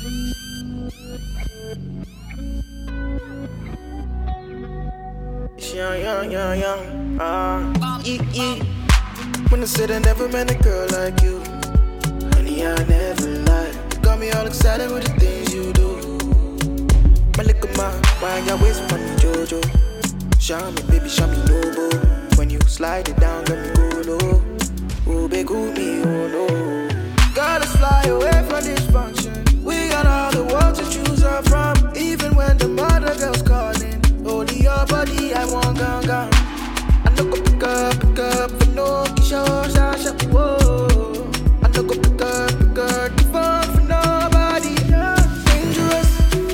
Young. Yeah. When I said I never met a girl like you, honey, I never lied. You got me all excited with the things you do. My little man, why you waste money, Jojo? Show me, baby, show me no more. When you slide it down, let me go low. Oh, big me, oh no. Girl, let's fly away from this function. We got all the world to choose up from. Even when the mother girl's calling, only your body, I want gun. I no go pick up, for no show, whoa. I no go pick up, the phone for nobody. Dangerous,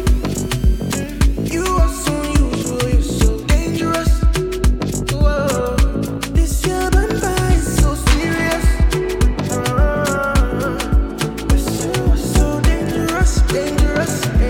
you are so usual, you're so dangerous. Whoa, this year bye is so serious. You're so dangerous.